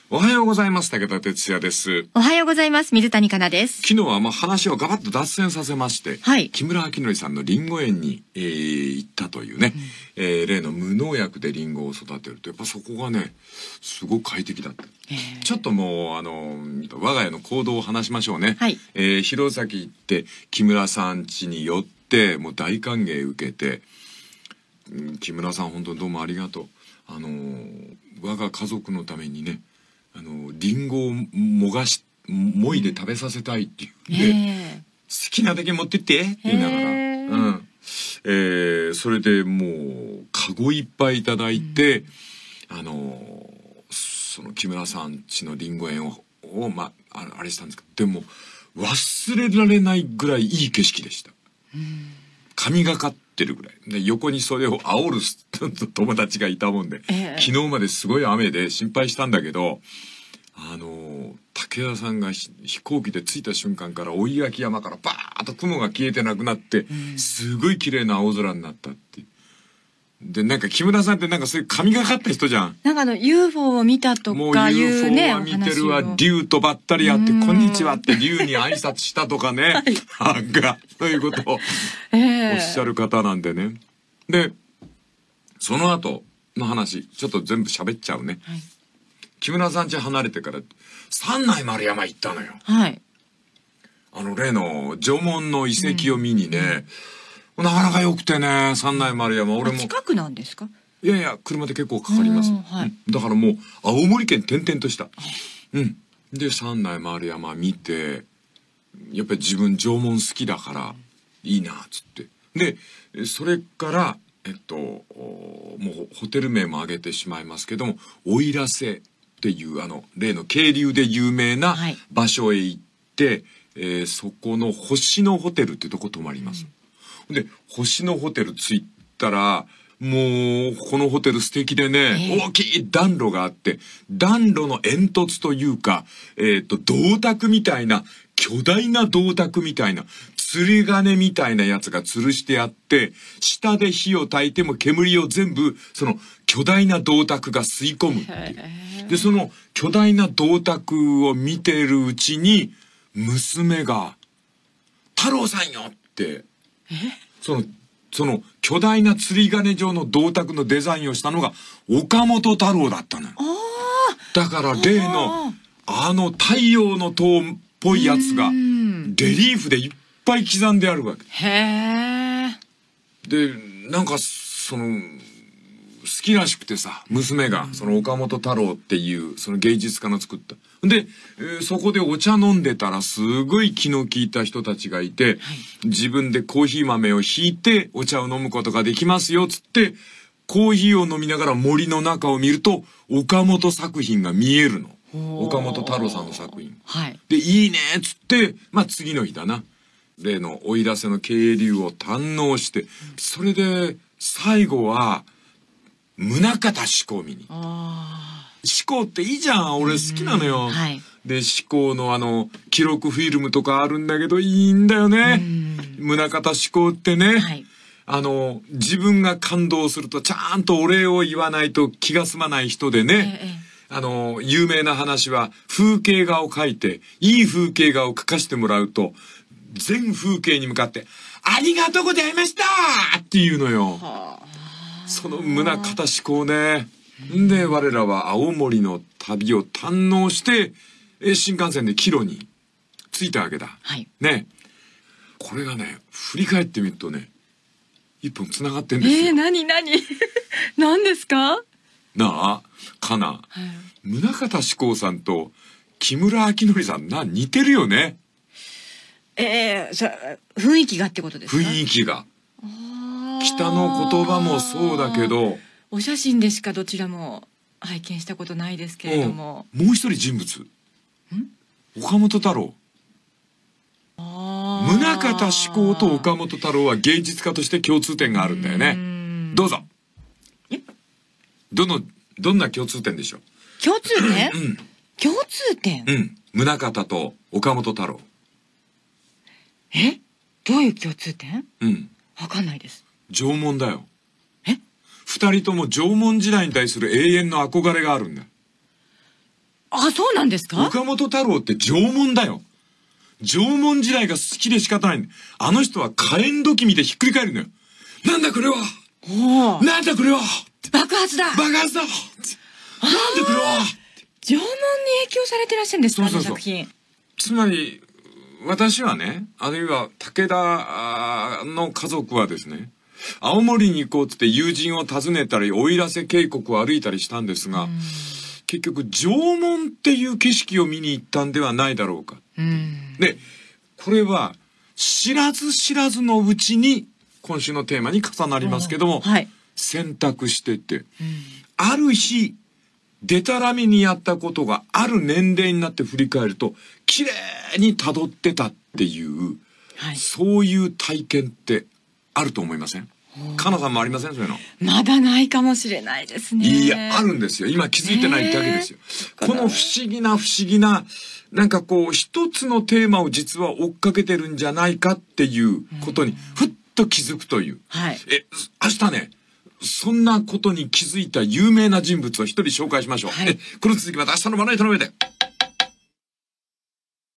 おはようございます。武田哲也です。 おはようございます。水谷香奈です。 昨日は話をガバッと脱線させまして、 はい、 木村明則さんのリンゴ園に、行ったというね、例の無農薬でリンゴを育てると、やっぱそこがねすごく快適だった。ちょっともう我が家の行動を話しましょうね。 はい、 弘前行って木村さん家に寄ってもう大歓迎受けて、木村さん本当にどうもありがとう。我が家族のためにねリンゴをもいで食べさせたいっていうんで、好きなだけ持ってってって言いながら、それでもうカゴいっぱいいただいて、その木村さん家のリンゴ園をあれしたんですけど、でも忘れられないぐらいいい景色でした。神がかってるぐらいで、横にそれを煽る友達がいたもんで、昨日まですごい雨で心配したんだけど、武田さんが飛行機で着いた瞬間から追い焼き山からバーッと雲が消えてなくなって、すごい綺麗な青空になったって。でなんか木村さんってなんかそういう神がかった人じゃん。 なんかUFO を見たとかいうね、 もう UFO は見てるわ、竜とばったり会ってこんにちはって竜に挨拶したとかね、なんかそういうことをおっしゃる方なんでね。でその後の話ちょっと全部喋っちゃうね。木村さん家離れてから三内丸山行ったのよ。例の縄文の遺跡を見にね、なかなか良くてね、三内丸山。俺も近くなんですか？ いやいや、車で結構かかります。だからもう青森県転々とした。で三内丸山見て、やっぱり自分縄文好きだからいいなっつって。でそれからもうホテル名も挙げてしまいますけども、奥入瀬っていう例の渓流で有名な場所へ行って、そこの星野ホテルってとこ泊まります。で星野ホテル着いたら、もうこのホテル素敵でね、大きい暖炉があって、暖炉の煙突というか、銅鐸みたいな、巨大な銅鐸みたいな釣り鐘みたいなやつが吊るしてあって、下で火を焚いても煙を全部その巨大な銅鐸が吸い込むっていう。でその巨大な銅鐸を見てるうちに娘が「太郎さんよ」って、その巨大な釣り鐘状の銅鐸のデザインをしたのが岡本太郎だったのよ。だから例の太陽の塔っぽいやつがレリーフでいっぱい刻んであるわけ。でなんか好きらしくてさ、娘がその岡本太郎っていうその芸術家の作った。で、そこでお茶飲んでたらすごい気の利いた人たちがいて、自分でコーヒー豆をひいてお茶を飲むことができますよっつって、コーヒーを飲みながら森の中を見ると岡本作品が見えるの。岡本太郎さんの作品。でいいねっつって、次の日だな、例の奥入瀬の渓流を堪能して、それで最後は宗像志功見に。志功っていいじゃん、俺好きなのよ。で志功の記録フィルムとかあるんだけどいいんだよね。宗像志功ってね、自分が感動するとちゃんとお礼を言わないと気が済まない人でね。有名な話は風景画を描いて、いい風景画を描かしてもらうと全風景に向かってありがとうございましたっていうのよ。その宗像志功ね。で我らは青森の旅を堪能して新幹線で帰路に着いたわけだ。ね、これがね振り返ってみるとね一本つながってんですよ。 何ですか？ なあかな、宗像志功さんと木村明則さん似てるよね。 雰囲気がってことですか？ 雰囲気が、北の言葉もそうだけど、 お写真でしかどちらも拝見したことないですけれども、 もう一人人物、岡本太郎。宗像志功と岡本太郎は芸術家として共通点があるんだよね。どうぞ。どんな共通点でしょう？ 共通点？共通点？ 宗像と岡本太郎。 どういう共通点？わかんないです。 縄文だよ。二人とも縄文時代に対する永遠の憧れがあるんだ。 あ、そうなんですか？ 岡本太郎って縄文だよ。縄文時代が好きで仕方ない。あの人は火炎土器見てひっくり返るのよ。なんだこれは、 おー、 なんだこれは、 爆発だ。 爆発だ、なんでこれは。 縄文に影響されてらっしゃるんですか？ そうそうそうあの作品。 つまり私はね、あるいは武田の家族はですね、青森に行こうって友人を訪ねたり奥入瀬渓谷を歩いたりしたんですが、結局縄文っていう景色を見に行ったんではないだろうか。でこれは知らず知らずのうちに今週のテーマに重なりますけども、 はい、 選択してて、ある日でたらめにやったことがある年齢になって振り返ると綺麗に辿ってたっていう、 はい、 そういう体験ってあると思いません？かなさんもありません？そういうの。 まだないかもしれないですね。 いや、あるんですよ。今気づいてないってわけですよ。この不思議ななんかこう一つのテーマを実は追っかけてるんじゃないかっていうことにふっと気づくという。 はい、 明日ね、そんなことに気づいた有名な人物を一人紹介しましょう。 はい、 この続きまた明日のまな板の上で。